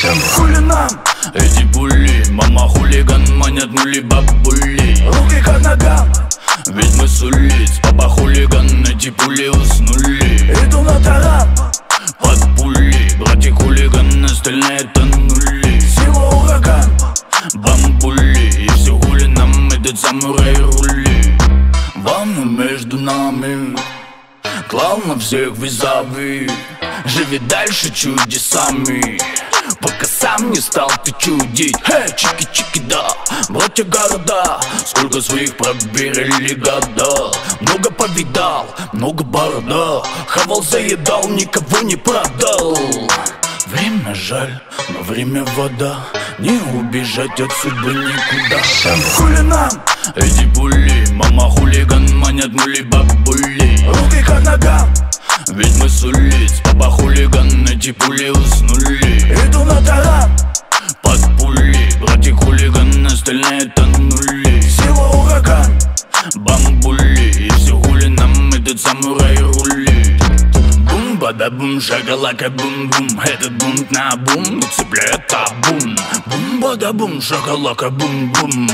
Хули нам эти пули? Мама хулиган, манят мули бабули. руки к ногам, Ведь мы с улиц, папа хулиган, эти пули уснули. иду на таран, Под пули, братья хулиган, остальные тонули. сила ураган, Бамбули, и все хули нам этот самурай рули. Война между нами, клал на всех визави. Живи дальше чудесами, пока сам не стал ты чудить. Чики-чики, да, братья города, сколько своих проберили года. Много повидал, много борода, хавал, заедал, никого не продал. Время жаль, но время вода, не убежать от судьбы никуда. хули нам Эти пули, мама хулиган, манят мули бабули. руки к ногам, Ведь мы с улиц, папа хулиган, эти пули уснули. иду на таран, Под пули, братья хулиган, остальные тонули. сила ураган, Бамбули, и все хули нам этот самурай рули. Бум-бада-бум, шоколака бум-бум. Этот бунт на бум, цепляет табун. Бум-бада-бум, шоколака бум-бум.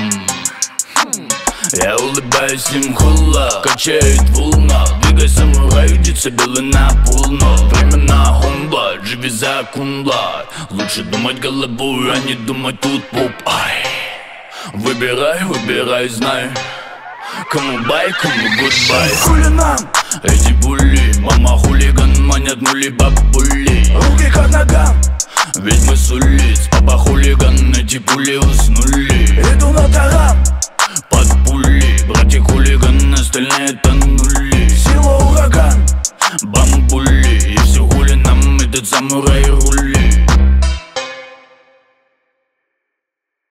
Я улыбаюсь им хула, качает волна. Двигай самурай, идите белый на полно. Времена хунда, живи за кунда. Лучше думать головой, а не думать тут поп. Ай. Выбирай, выбирай, знай, кому бай, кому гудбай. хули нам Эти пули, мама хулиган, манят мули бабули. руки к ногам, Ведь мы с улиц, папа хулиган, эти пули уснули. иду на таран,